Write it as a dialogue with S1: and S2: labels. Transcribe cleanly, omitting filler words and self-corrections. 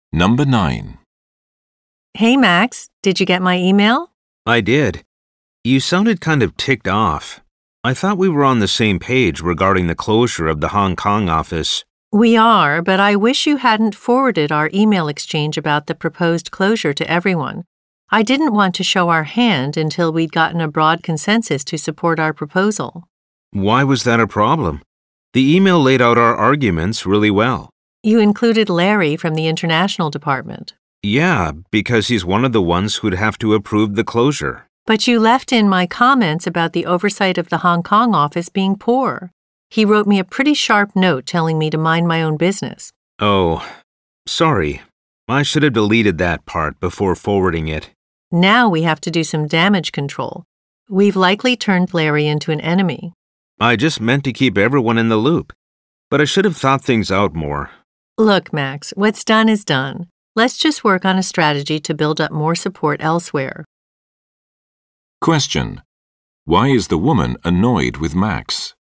S1: Number 9.
S2: Hey, Max, did you get my email?
S3: I did. You sounded kind of ticked off. I thought we were on the same page regarding the closure of the Hong Kong office.
S2: We are, but I wish you hadn't forwarded our email exchange about the proposed closure to everyone. I didn't want to show our hand until we'd gotten a broad consensus to support our proposal.
S3: Why was that a problem? The email laid out our arguments really well.
S2: You included Larry from the International Department.
S3: Yeah, because he's one of the ones who'd have to approve the closure.
S2: But you left in my comments about the oversight of the Hong Kong office being poor. He wrote me a pretty sharp note telling me to mind my own business.
S3: Oh, sorry. I should have deleted that part before forwarding it.
S2: Now we have to do some damage control. We've likely turned Larry into an enemy.
S3: I just meant to keep everyone in the loop, but I should have thought things out more.
S2: Look, Max, what's done is done. Let's just work on a strategy to build up more support elsewhere.
S1: Question. Why is the woman annoyed with Max?